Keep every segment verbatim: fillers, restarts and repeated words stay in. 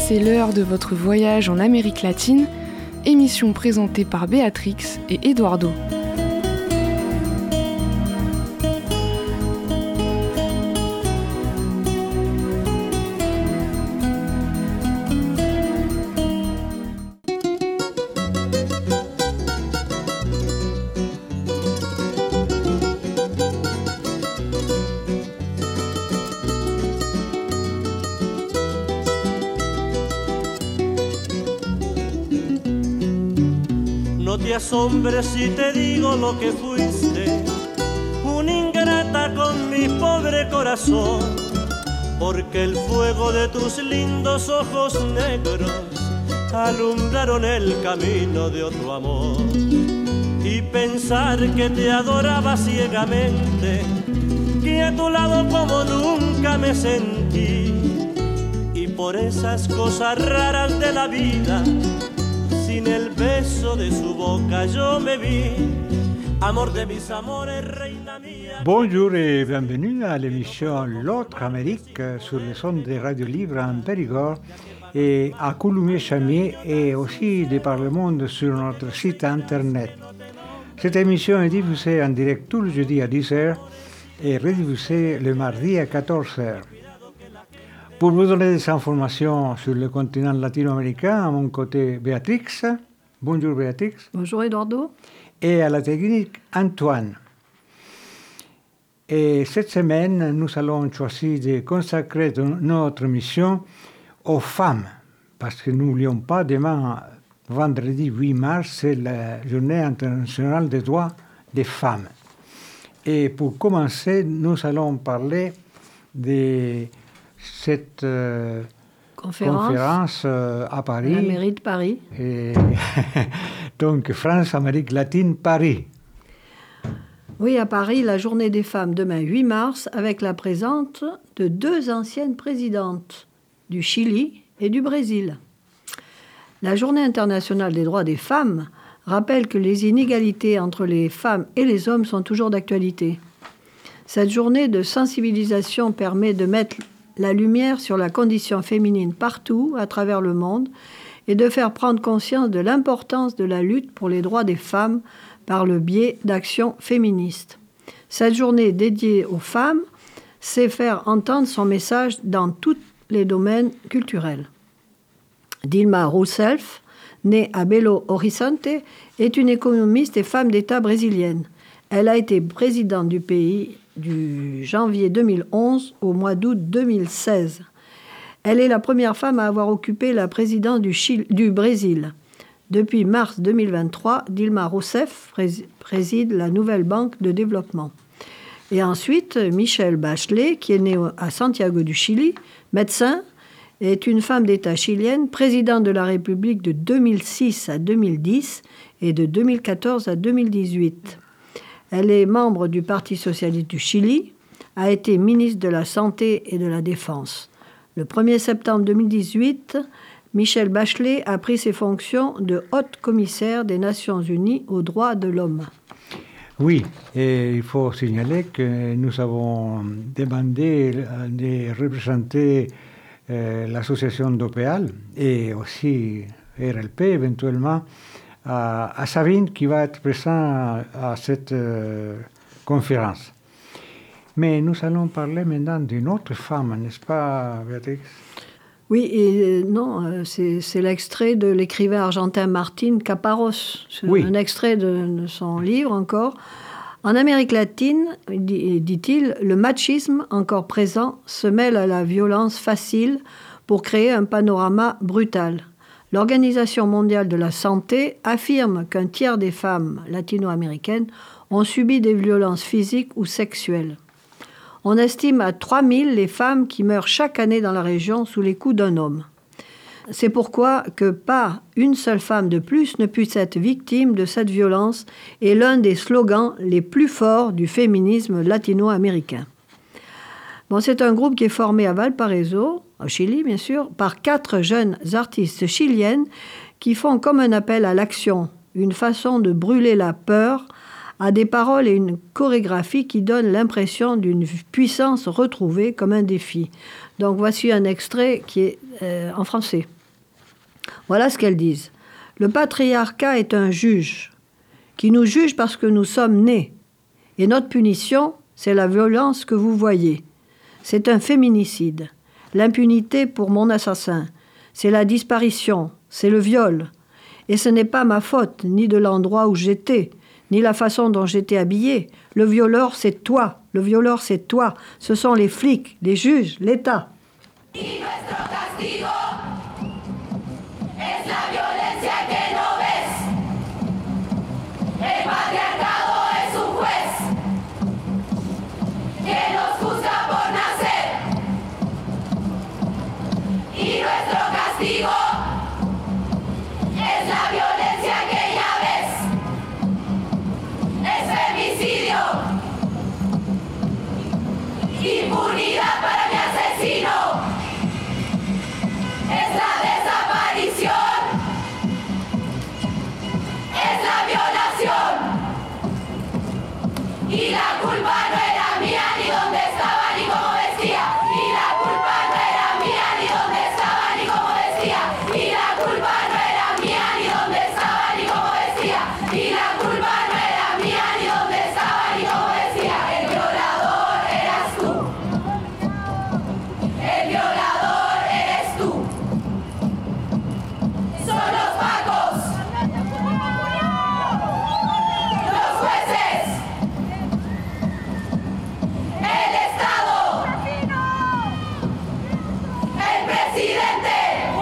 c'est l'heure de votre voyage en Amérique latine, émission présentée par Béatrix et Eduardo. No te asombres si te digo lo que fuiste, una ingrata con mi pobre corazón, porque el fuego de tus lindos ojos negros alumbraron el camino de otro amor. Y pensar que te adoraba ciegamente, que a tu lado como nunca me sentí, y por esas cosas raras de la vida, sin el beso de su boca yo me vi, amor de mis amores, reina mía. Bonjour et bienvenue à l'émission L'autre Amérique sur les ondes de Radio Libre en Périgord et à Coulommiers-Chamiers et aussi de par le monde sur notre site internet. Cette émission est diffusée en direct tous les jeudis à dix heures et rediffusée le mardi à quatorze heures. Pour vous donner des informations sur le continent latino-américain, à mon côté, Béatrix. Bonjour Béatrix. Bonjour Eduardo. Et à la technique, Antoine. Et cette semaine, nous allons choisir de consacrer notre mission aux femmes, parce que n'oublions pas, demain, vendredi huit mars, c'est la journée internationale des droits des femmes. Et pour commencer, nous allons parler de cette euh, conférence, conférence euh, à Paris. La mairie de Paris. Et donc, France-Amérique latine, Paris. Oui, à Paris, la journée des femmes demain huit mars, avec la présence de deux anciennes présidentes, du Chili et du Brésil. La journée internationale des droits des femmes rappelle que les inégalités entre les femmes et les hommes sont toujours d'actualité. Cette journée de sensibilisation permet de mettre la lumière sur la condition féminine partout, à travers le monde, et de faire prendre conscience de l'importance de la lutte pour les droits des femmes par le biais d'actions féministes. Cette journée dédiée aux femmes sait faire entendre son message dans tous les domaines culturels. Dilma Rousseff, née à Belo Horizonte, est une économiste et femme d'État brésilienne. Elle a été présidente du pays du janvier deux mille onze au mois d'août deux mille seize. Elle est la première femme à avoir occupé la présidence du, Chili, du Brésil. Depuis mars deux mille vingt-trois, Dilma Rousseff préside la nouvelle banque de développement. Et ensuite, Michelle Bachelet, qui est née à Santiago du Chili, médecin, est une femme d'État chilienne, présidente de la République de deux mille six à deux mille dix et de deux mille quatorze à deux mille dix-huit. Elle est membre du Parti socialiste du Chili, a été ministre de la Santé et de la Défense. Le premier septembre deux mille dix-huit, Michelle Bachelet a pris ses fonctions de haute commissaire des Nations Unies aux droits de l'homme. Oui, et il faut signaler que nous avons demandé de représenter euh, l'association d'Opéal et aussi R L P éventuellement à, à Sabine qui va être présent à, à cette euh, conférence. Mais nous allons parler maintenant d'une autre femme, n'est-ce pas, Béatrix? Oui, et non, c'est, c'est l'extrait de l'écrivain argentin Martín Caparrós. C'est oui. Un extrait de, de son livre encore. En Amérique latine, dit-il, le machisme encore présent se mêle à la violence facile pour créer un panorama brutal. L'Organisation mondiale de la santé affirme qu'un tiers des femmes latino-américaines ont subi des violences physiques ou sexuelles. On estime à trois mille les femmes qui meurent chaque année dans la région sous les coups d'un homme. C'est pourquoi que pas une seule femme de plus ne puisse être victime de cette violence est l'un des slogans les plus forts du féminisme latino-américain. Bon, c'est un groupe qui est formé à Valparaiso, au Chili bien sûr, par quatre jeunes artistes chiliennes qui font comme un appel à l'action, une façon de brûler la peur à des paroles et une chorégraphie qui donnent l'impression d'une puissance retrouvée comme un défi. Donc voici un extrait qui est euh, en français. Voilà ce qu'elles disent. Le patriarcat est un juge qui nous juge parce que nous sommes nés. Et notre punition, c'est la violence que vous voyez. C'est un féminicide. L'impunité pour mon assassin. C'est la disparition. C'est le viol. Et ce n'est pas ma faute, ni de l'endroit où j'étais, ni la façon dont j'étais habillée. Le violeur, c'est toi. Le violeur, c'est toi. Ce sont les flics, les juges, l'État. Y nuestro castigo es la violencia que no ves. El patriarcado es un juez que nos juzga por nacer. Y nuestro castigo es la violencia que ya ves. Es femicidio. Impunidad para mi asesino. Es la desaparición. Es la violación. Y la culpa no era mía, ni dónde estaba, ni cómo vestía. Y la culpa no era mía, ni dónde estaba, ni cómo vestía. Y la culpa no era mía, ni dónde estaba, ni cómo vestía. Y la culpa no era mía, ni dónde estaba, ni cómo vestía. El violador eras tú. El violador eres tú. Son los pacos. Los jueces. El Estado. El presidente.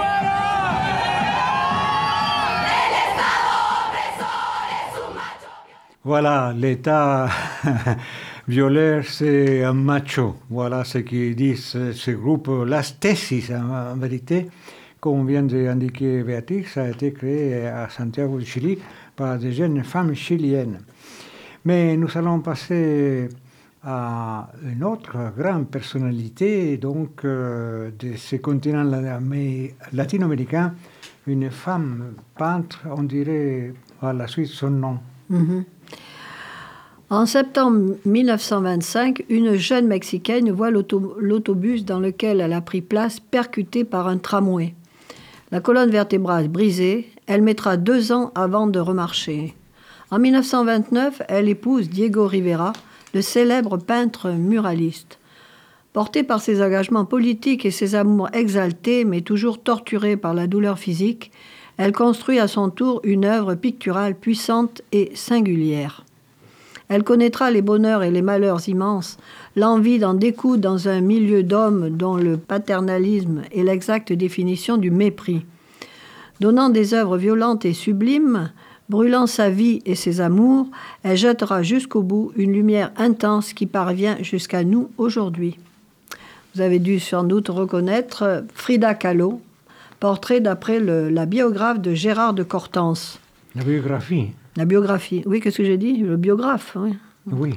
El Estado opresor es un macho. Voilà, l'État violeur, c'est un macho. Voilà ce qu'ils disent ce groupe. La Tesis, en, en vérité, comme vient d'indiquer Béatrix, a été créé à Santiago du Chili par des jeunes femmes chiliennes. Mais nous allons passer à une autre grande personnalité donc, euh, de ce continent latino-américain, une femme peintre, on dirait à la suite son nom. Mhm. En septembre mille neuf cent vingt-cinq, une jeune Mexicaine voit l'auto- l'autobus dans lequel elle a pris place percuté par un tramway. La colonne vertébrale brisée, elle mettra deux ans avant de remarcher. En mille neuf cent vingt-neuf, elle épouse Diego Rivera, le célèbre peintre muraliste. Portée par ses engagements politiques et ses amours exaltés, mais toujours torturée par la douleur physique, elle construit à son tour une œuvre picturale puissante et singulière. Elle connaîtra les bonheurs et les malheurs immenses, l'envie d'en découdre dans un milieu d'hommes dont le paternalisme est l'exacte définition du mépris. Donnant des œuvres violentes et sublimes, brûlant sa vie et ses amours, elle jettera jusqu'au bout une lumière intense qui parvient jusqu'à nous aujourd'hui. Vous avez dû sans doute reconnaître Frida Kahlo, portrait d'après le, la biographe de Gérard de Cortance. La biographie. La biographie. Oui, qu'est-ce que j'ai dit? Le biographe, oui. Oui.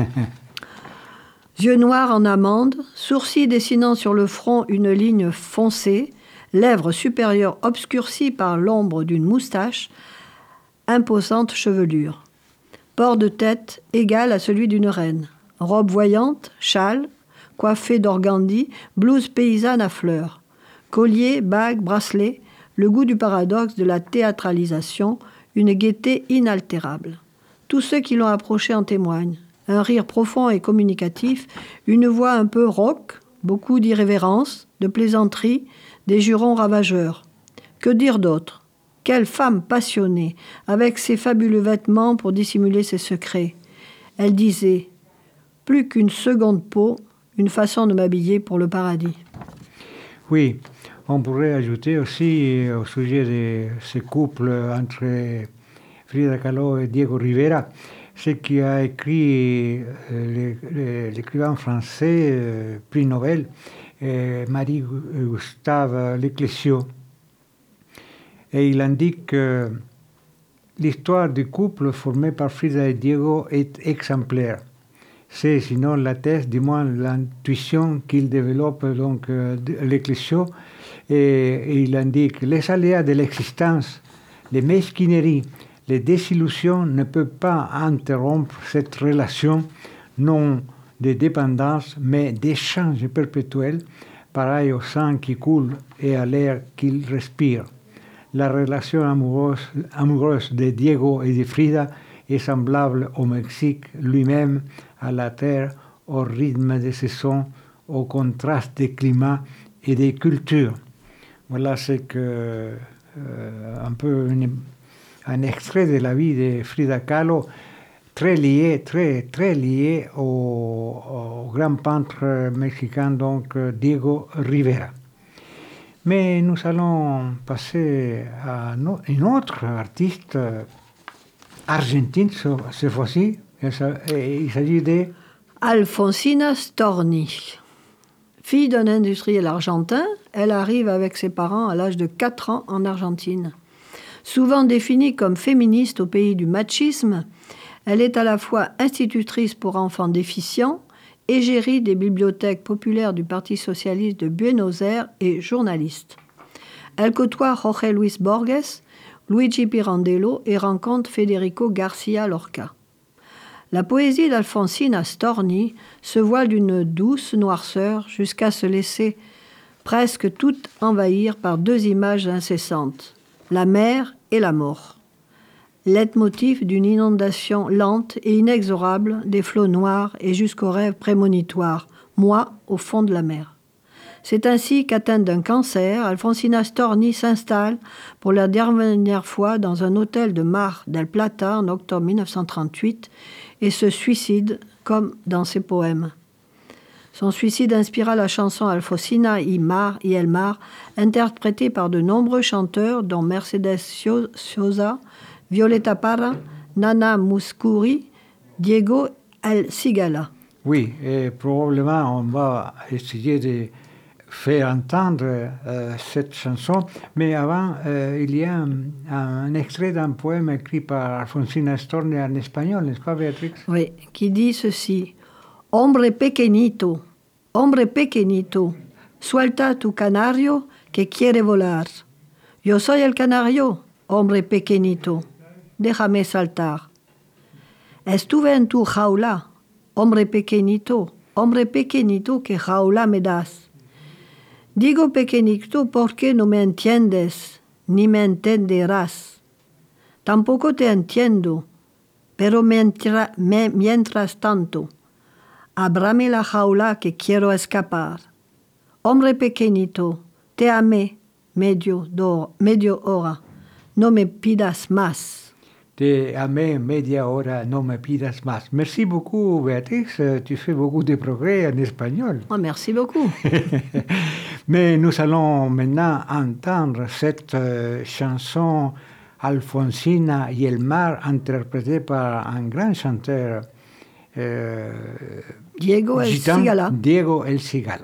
Yeux noirs en amande, sourcils dessinant sur le front une ligne foncée, lèvres supérieures obscurcies par l'ombre d'une moustache, imposante chevelure. Port de tête égal à celui d'une reine. Robe voyante, châle, coiffée d'organdi, blouse paysanne à fleurs. Collier, bague, bracelet, le goût du paradoxe de la théâtralisation, une gaieté inaltérable. Tous ceux qui l'ont approchée en témoignent. Un rire profond et communicatif, une voix un peu rauque, beaucoup d'irrévérence, de plaisanterie, des jurons ravageurs. Que dire d'autre? Quelle femme passionnée, avec ses fabuleux vêtements pour dissimuler ses secrets. Elle disait « Plus qu'une seconde peau, une façon de m'habiller pour le paradis. » Oui, on pourrait ajouter aussi au sujet de ce couple entre Frida Kahlo et Diego Rivera, ce qui a écrit euh, l'écrivain français, euh, prix Nobel, euh, Marie-Gustave Leclésio. Et il indique que l'histoire du couple formé par Frida et Diego est exemplaire. C'est sinon la thèse, du moins l'intuition qu'il développe donc euh, Leclésio, et, et il indique les aléas de l'existence, les mesquineries, les désillusions ne peuvent pas interrompre cette relation, non de dépendance, mais d'échange perpétuel, pareil au sang qui coule et à l'air qu'il respire. la relation amoureuse, amoureuse de Diego et de Frida est semblable au Mexique lui-même, à la terre, au rythme des saisons, au contraste des climats et des cultures. Voilà, c'est que, euh, un peu une, un extrait de la vie de Frida Kahlo, très lié, très, très lié au, au grand peintre mexicain, donc Diego Rivera. Mais nous allons passer à no, une autre artiste argentine, cette fois-ci. Il s'agit de Alfonsina Storni. Fille d'un industriel argentin, elle arrive avec ses parents à l'âge de quatre ans en Argentine. Souvent définie comme féministe au pays du machisme, elle est à la fois institutrice pour enfants déficients, égérie des bibliothèques populaires du Parti socialiste de Buenos Aires et journaliste. Elle côtoie Jorge Luis Borges, Luigi Pirandello et rencontre Federico Garcia Lorca. La poésie d'Alfonsina Storni se voile d'une douce noirceur jusqu'à se laisser presque toute envahir par deux images incessantes, la mer et la mort. Leitmotiv d'une inondation lente et inexorable des flots noirs et jusqu'au rêve prémonitoire, moi au fond de la mer. C'est ainsi qu'atteinte d'un cancer, Alfonsina Storni s'installe pour la dernière fois dans un hôtel de Mar del Plata en octobre mille neuf cent trente-huit et se suicide comme dans ses poèmes. Son suicide inspira la chanson Alfonsina y Mar y el Mar, interprétée par de nombreux chanteurs dont Mercedes Sosa, Violeta Parra, Nana Mouskouri, Diego El Cigala. Oui, et probablement on va essayer de faire entendre euh, cette chanson, mais avant, euh, il y a un, un extrait d'un poème écrit par Alfonsina Storni en espagnol, n'est-ce pas, Béatrix? Oui, qui dit ceci. Hombre pequeñito, hombre pequeñito, suelta tu canario que quiere volar. Yo soy el canario, hombre pequeñito, déjame saltar. Estuve en tu jaula, hombre pequeñito, hombre pequeñito, que jaula me das. Digo pequeñito porque no me entiendes, ni me entenderás. Tampoco te entiendo, pero mientras, me, mientras tanto, ábrame la jaula que quiero escapar. Hombre pequeñito, te amé medio, do, medio hora, no me pidas más. Te amé media hora, no me pidas más. Merci beaucoup, Béatrix. Tu fais beaucoup de progrès en espagnol. Oh, merci beaucoup. Mais nous allons maintenant entendre cette euh, chanson Alfonsina y el Mar, interprétée par un grand chanteur euh, Diego El gitan, Cigala. Diego El Cigala.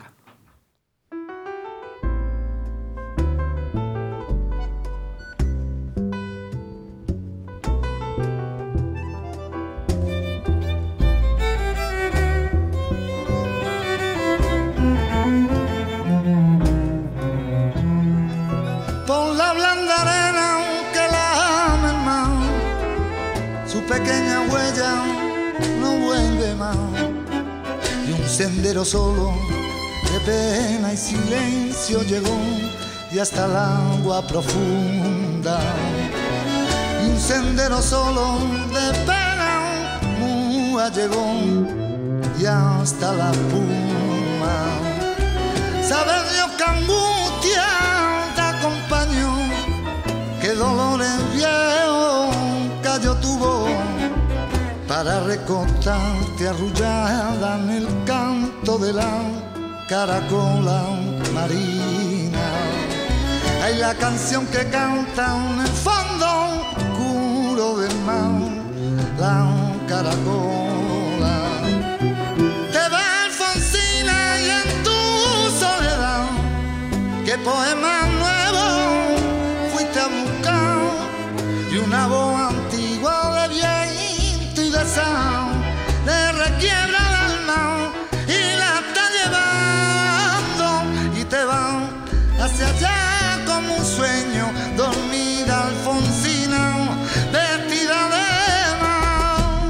Pequeña huella no vuelve más, y un sendero solo de pena y silencio llegó y hasta el agua profunda, y un sendero solo de pena muda llegó y hasta la puma. Sabe Dios que angustia te acompañó, que dolores viejos cayó tu voz para recostarte arrullada en el canto de la caracola marina. Hay la canción que canta en el fondo oscuro del mar, la caracola. Te va Alfonsina y en tu soledad, qué poema nuevo fuiste a buscar, y una voz antigua de viento y de sal le requiebra el alma y la está llevando y te va hacia allá como un sueño, dormida Alfonsina vestida de mar.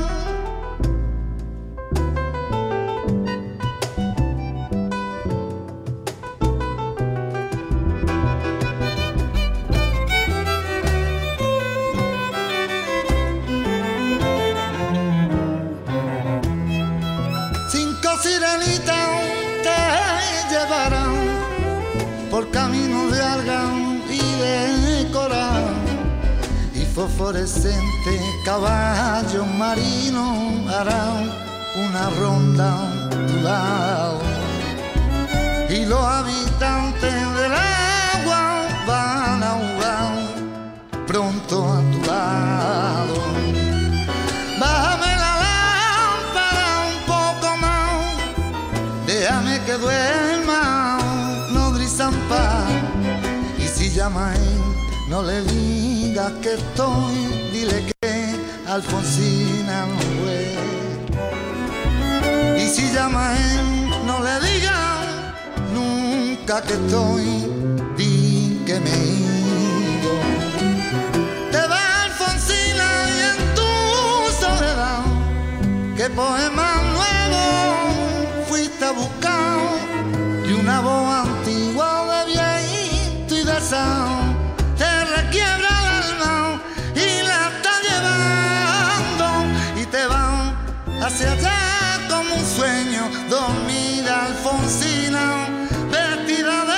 llevarán por caminos de argán y de coral, y fosforescentes caballos marinos harán una ronda a tu lado, y los habitantes del agua van a jugar pronto a tu lado. Bájame la lámpara un poco más, déjame que duerma, Nodri Zampa. Y si llama a él, no le digas que estoy, dile que Alfonsina no fue. Y si llama a él, no le digas nunca que estoy, di que me he ido. Te va Alfonsina y en tu soledad, qué poema nuevo fuiste a buscar, y una voz antigua de viejito y de sal te requiebra el alma y la está llevando, y te van hacia allá como un sueño, dormida Alfonsina, vestida de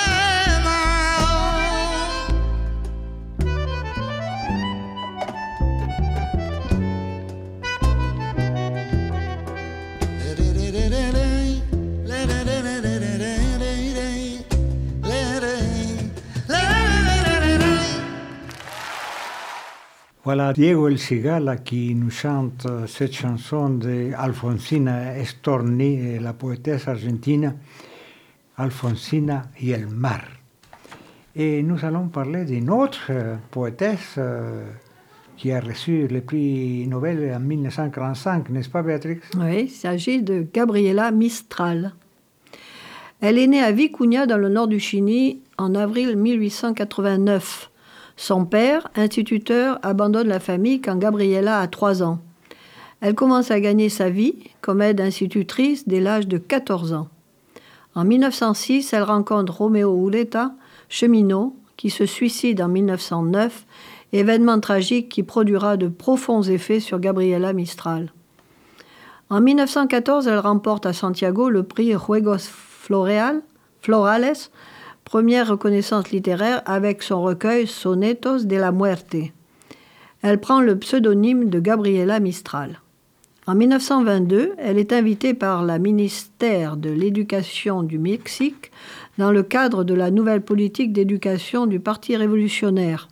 Voilà Diego El Cigala qui nous chante cette chanson de Alfonsina Storni, la poétesse argentine Alfonsina y el mar. Et nous allons parler d'une autre poétesse euh, qui a reçu le prix Nobel en mille neuf cent quarante-cinq, n'est-ce pas Béatrix? Oui, il s'agit de Gabriela Mistral. Elle est née à Vicuña, dans le nord du Chili, en avril mille huit cent quatre-vingt-neuf. Son père, instituteur, abandonne la famille quand Gabriela a trois ans. Elle commence à gagner sa vie comme aide-institutrice dès l'âge de quatorze ans. En mille neuf cent six, elle rencontre Romeo Ureta, cheminot, qui se suicide en mille neuf cent neuf, événement tragique qui produira de profonds effets sur Gabriela Mistral. En mille neuf cent quatorze, elle remporte à Santiago le prix Juegos Floreal, Florales, première reconnaissance littéraire avec son recueil Sonetos de la Muerte. Elle prend le pseudonyme de Gabriela Mistral. En mille neuf cent vingt-deux, elle est invitée par le ministère de l'Éducation du Mexique dans le cadre de la nouvelle politique d'éducation du Parti révolutionnaire.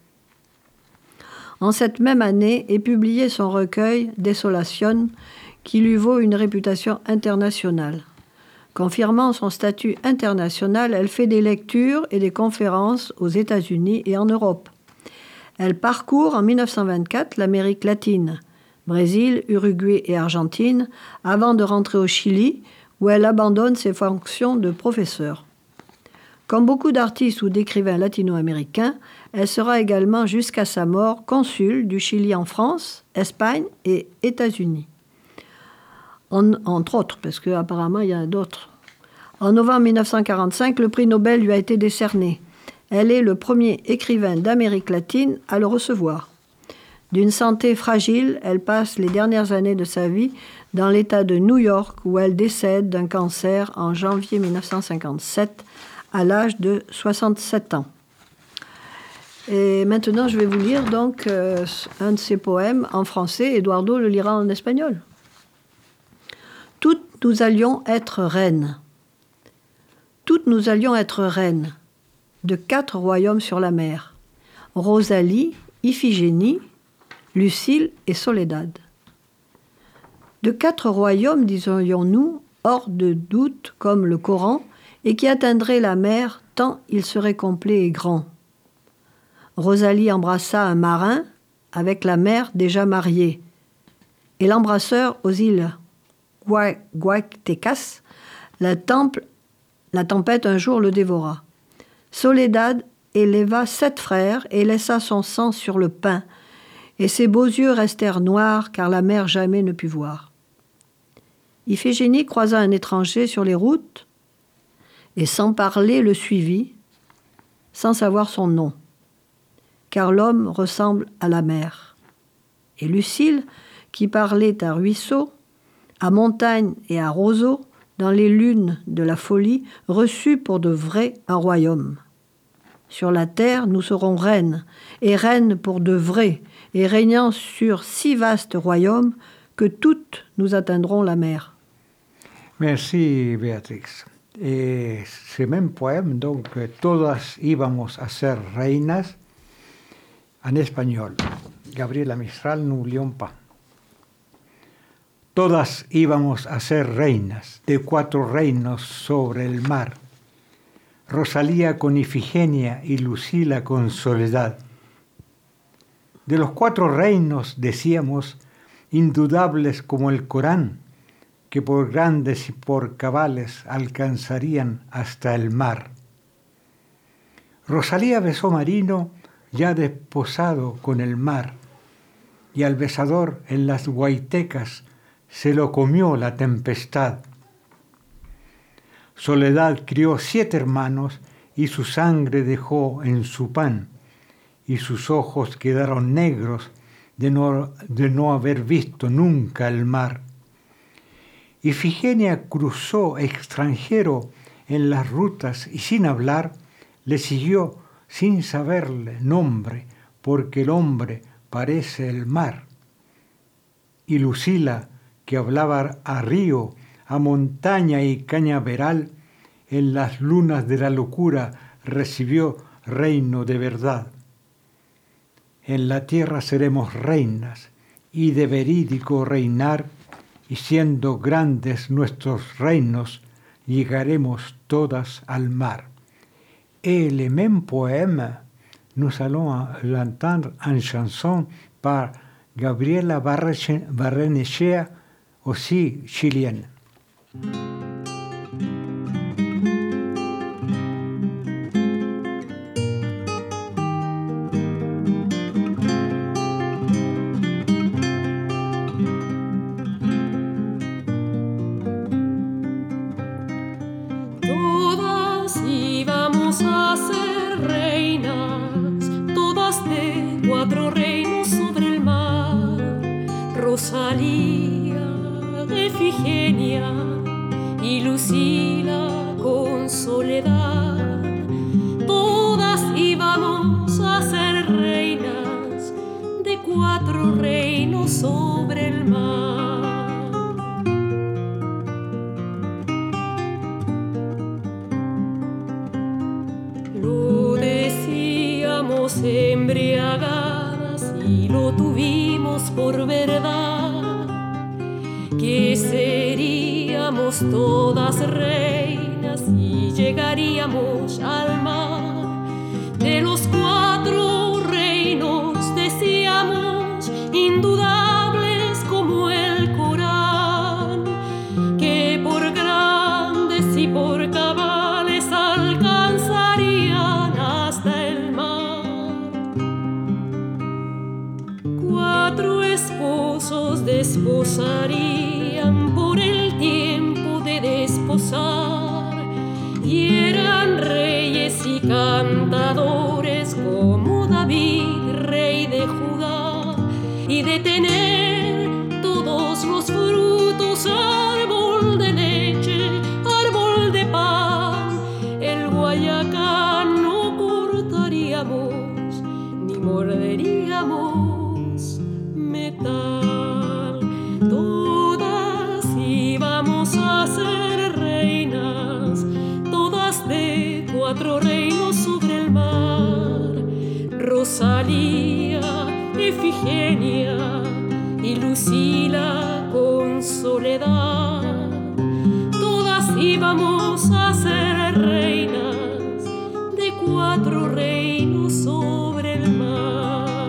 En cette même année est publié son recueil Desolation, qui lui vaut une réputation internationale. Confirmant son statut international, elle fait des lectures et des conférences aux États-Unis et en Europe. Elle parcourt en mille neuf cent vingt-quatre l'Amérique latine, Brésil, Uruguay et Argentine, avant de rentrer au Chili, où elle abandonne ses fonctions de professeure. Comme beaucoup d'artistes ou d'écrivains latino-américains, elle sera également jusqu'à sa mort consul du Chili en France, Espagne et États-Unis. En, entre autres, parce qu'apparemment il y en a d'autres. En novembre mille neuf cent quarante-cinq, le prix Nobel lui a été décerné. Elle est le premier écrivain d'Amérique latine à le recevoir. D'une santé fragile, elle passe les dernières années de sa vie dans l'État de New York, où elle décède d'un cancer en janvier mille neuf cent cinquante-sept, à l'âge de soixante-sept ans. Et maintenant, je vais vous lire donc euh, un de ses poèmes en français. Eduardo le lira en espagnol. Toutes nous allions être reines. Toutes nous allions être reines de quatre royaumes sur la mer. Rosalie, Iphigénie, Lucile et Soledad. De quatre royaumes, disons-nous, hors de doute comme le Coran, et qui atteindraient la mer tant il serait complet et grand. Rosalie embrassa un marin avec la mer déjà mariée, et l'embrasseur aux îles Guaytecas, la, temple, la tempête un jour le dévora. Soledad éleva sept frères et laissa son sang sur le pain, et ses beaux yeux restèrent noirs car la mer jamais ne put voir. Iphigénie croisa un étranger sur les routes et sans parler le suivit, sans savoir son nom, car l'homme ressemble à la mer. Et Lucile, qui parlait à ruisseau, à montagne et à roseau, dans les lunes de la folie, reçut pour de vrai un royaume. Sur la terre, nous serons reines, et reines pour de vrai, et régnant sur si vaste royaume que toutes nous atteindrons la mer. Merci, Beatrix. Et ce même poème, donc, Todas íbamos a ser reinas, en espagnol. Gabriela Mistral, N'oublions pas. Todas íbamos a ser reinas de cuatro reinos sobre el mar. Rosalía con Ifigenia y Lucila con Soledad. De los cuatro reinos, decíamos, indudables como el Corán, que por grandes y por cabales alcanzarían hasta el mar. Rosalía besó Marino ya desposado con el mar, y al besador en las guaitecas se lo comió la tempestad. Soledad crió siete hermanos y su sangre dejó en su pan, y sus ojos quedaron negros de no, de no haber visto nunca el mar. Ifigenia cruzó extranjero en las rutas y sin hablar le siguió sin saberle nombre, porque el hombre parece el mar. Y Lucila, que hablaba a río, a montaña y cañaveral, en las lunas de la locura recibió reino de verdad. En la tierra seremos reinas, y de verídico reinar, y siendo grandes nuestros reinos, llegaremos todas al mar. Et le même poème, nous allons l'entendre en chanson par Gabriela Barrenechea, aussi chilienne. Rosalía, Ifigenia y Lucila con Soledad, todas íbamos a ser reinas de cuatro reinos sobre el mar. Lo decíamos embriagadas y lo tuvimos por verdad, que seríamos todas reinas y llegaríamos al mar. De los cuatro reinos decíamos, indudables como el Corán, que por grandes y por cabales alcanzarían hasta el mar. Cuatro esposos desposarían por el tiempo de desposar, y eran reyes y cantadores como David, rey de Judá, y de tener todos los frutos, árbol de leche, árbol de pan, el guayacán no cortaríamos ni morderíamos metal. Todas íbamos a ser reinas, todas de cuatro reinos sobre el mar. Rosalía, Ifigenia y Lucila con Soledad, todas íbamos a ser reinas de cuatro reinos sobre el mar.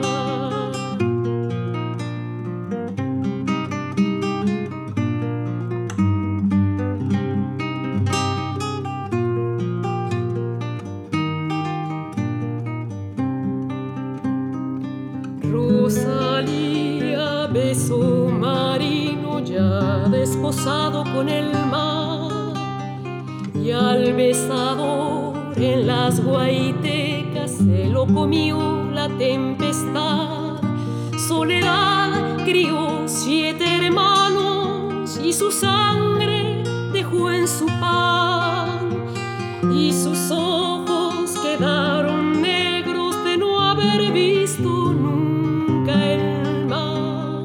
Rosalía besó Marino ya desposado con el mar, y al besador en las guaitecas se lo comió la tempestad. Soledad crió siete hermanos y su sangre dejó amargo en su pan y sus ojos quedaron negros de no haber visto nunca el mar.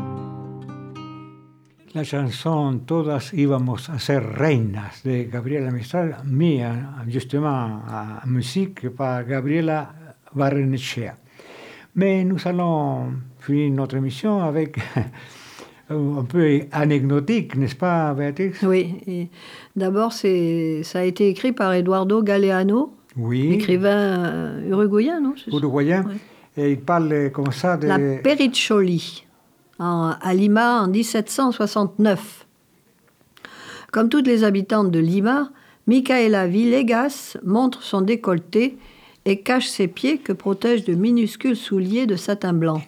La chanson Todas íbamos a ser reinas de Gabriela Mistral, mia justement à musique par Gabriela Barrenechea. Mais nous allons finir notre émission avec un peu anecdotique, n'est-ce pas, Béatrix? Oui. Et d'abord, c'est, ça a été écrit par Eduardo Galeano, oui. écrivain uruguayen, non? Uruguayen. Ouais. Et il parle comme ça de... La Pericholi, en, à Lima en dix-sept cent soixante-neuf. Comme toutes les habitantes de Lima, Micaela Villegas montre son décolleté et cache ses pieds que protègent de minuscules souliers de satin blanc.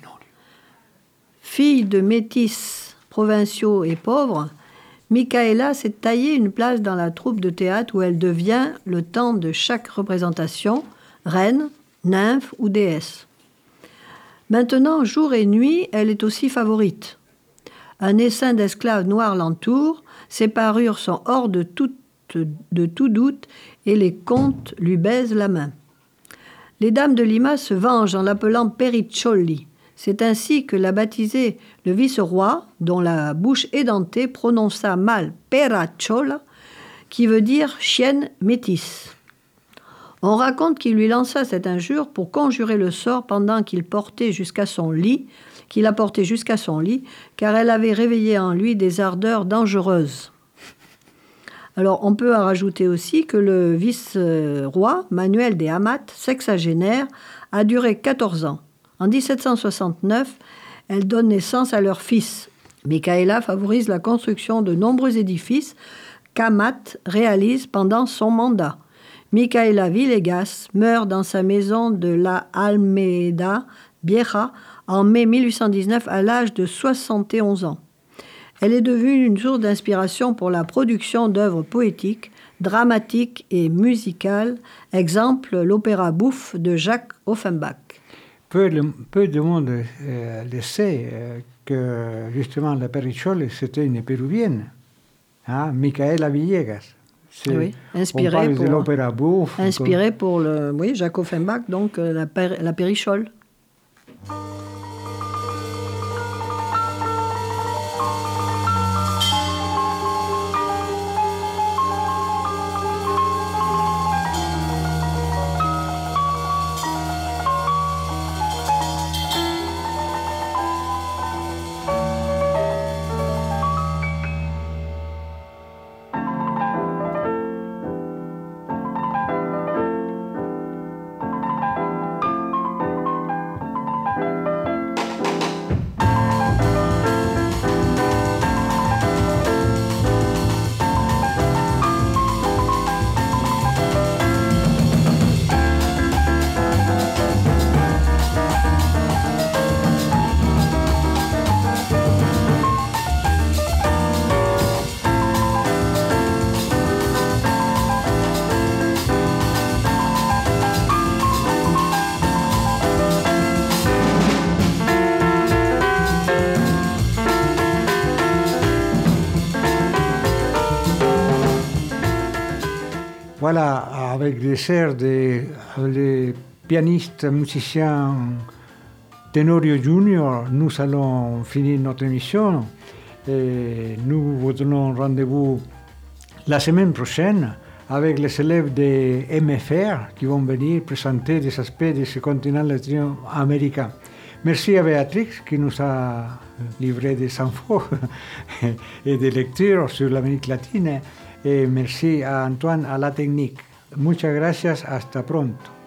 Fille de métis provinciaux et pauvres, Micaela s'est taillé une place dans la troupe de théâtre où elle devient, le temps de chaque représentation, reine, nymphe ou déesse. Maintenant, jour et nuit, elle est aussi favorite. Un essaim d'esclaves noirs l'entoure, ses parures sont hors de tout, de tout doute et les comtes lui baisent la main. Les dames de Lima se vengent en l'appelant Pericholi. C'est ainsi que l'a baptisé le vice-roi, dont la bouche édentée prononça mal Perachola, qui veut dire chienne métisse. On raconte qu'il lui lança cette injure pour conjurer le sort pendant qu'il portait jusqu'à son lit, qu'il a porté jusqu'à son lit, car elle avait réveillé en lui des ardeurs dangereuses. Alors, on peut en rajouter aussi que le vice-roi, Manuel de Amat, sexagénaire, a duré quatorze ans. En dix-sept cent soixante-neuf, elle donne naissance à leur fils. Micaela favorise la construction de nombreux édifices qu'Amat réalise pendant son mandat. Micaela Villegas meurt dans sa maison de la Alameda Vieja en mai mille huit cent dix-neuf à l'âge de soixante et onze ans. Elle est devenue une source d'inspiration pour la production d'œuvres poétiques, dramatiques et musicales. Exemple, l'opéra Bouffe de Jacques Offenbach. Peu de, peu de monde euh, le sait euh, que justement la Pericholi, c'était une péruvienne, hein, Micaela Villegas. C'est, oui, inspiré pour, de l'opéra Bouffe. Inspiré comme... pour le, oui, Jacques Offenbach, donc euh, la, per, la Perichole. Voilà, avec des airs des de pianistes, musiciens Tenorio Junior, nous allons finir notre émission. Et nous vous donnons rendez-vous la semaine prochaine avec les élèves de M F R qui vont venir présenter des aspects de ce continent latino-américain. Merci à Béatrix qui nous a livré des infos et des lectures sur l'Amérique latine. Et merci à Antoine à la technique. Muchas gracias, hasta pronto.